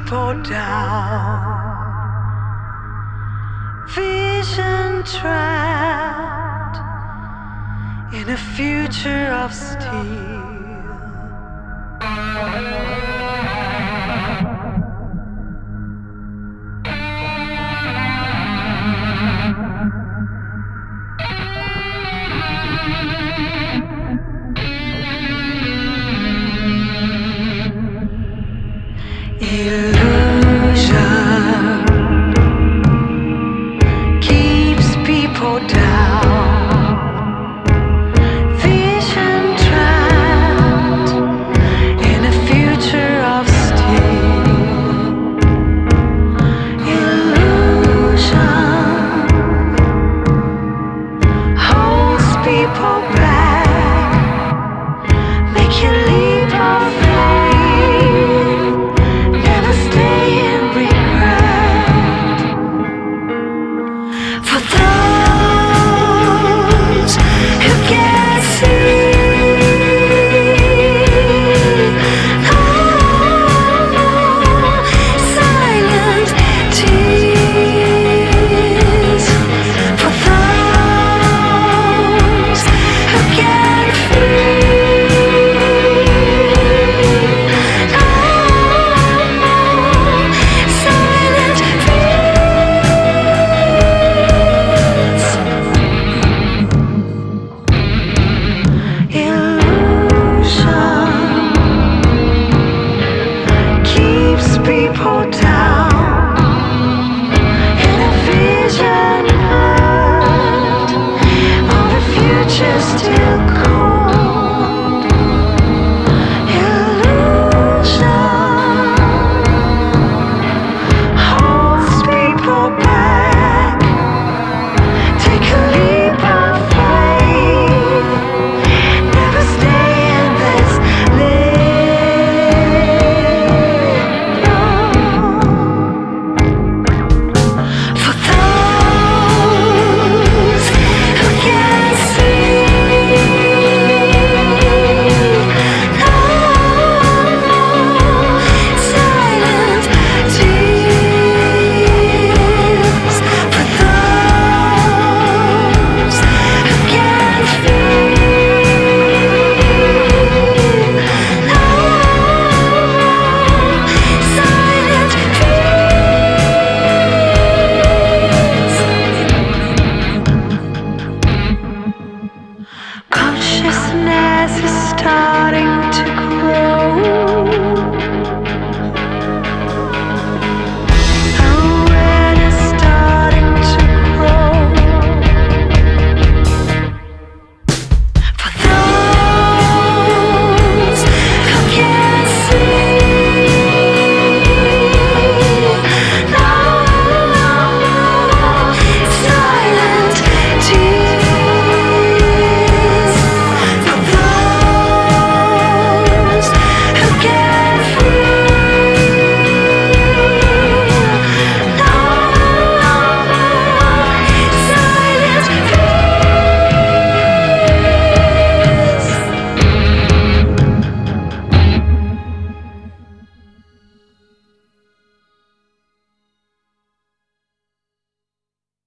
people down. Vision trapped in a future of steel. Illusion keeps people down. Vision trapped in a future of steel. Illusion holds people back, make you leap of faith. Never stay in regret. For those who can't see, silent tears. For those who can't feel, silent illusion keeps people down in a vision hurt of a future still cold. Illusion holds people back. Take a leap of faith. Never stay in this for those who can't see, silent tears. For those who can't feel, silent fears. Consciousness is starting